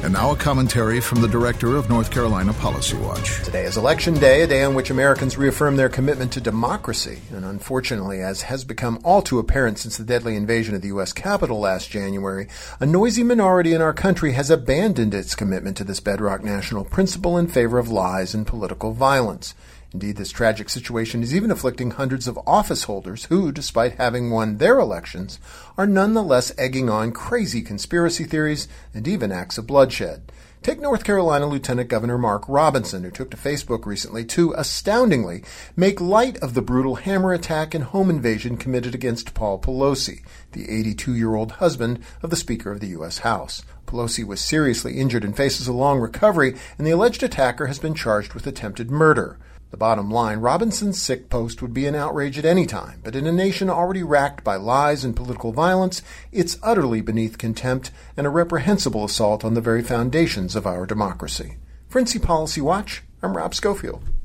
And now a commentary from the director of North Carolina Policy Watch. Today is Election Day, a day on which Americans reaffirm their commitment to democracy. And unfortunately, as has become all too apparent since the deadly invasion of the U.S. Capitol last January, a noisy minority in our country has abandoned its commitment to this bedrock national principle in favor of lies and political violence. Indeed, this tragic situation is even afflicting hundreds of office holders who, despite having won their elections, are nonetheless egging on crazy conspiracy theories and even acts of bloodshed. Take North Carolina Lieutenant Governor Mark Robinson, who took to Facebook recently to, astoundingly, make light of the brutal hammer attack and home invasion committed against Paul Pelosi, the 82-year-old husband of the Speaker of the U.S. House. Pelosi was seriously injured and faces a long recovery, and the alleged attacker has been charged with attempted murder. The bottom line, Robinson's sick post would be an outrage at any time, but in a nation already racked by lies and political violence, it's utterly beneath contempt and a reprehensible assault on the very foundations of our democracy. For NC Policy Watch, I'm Rob Schofield.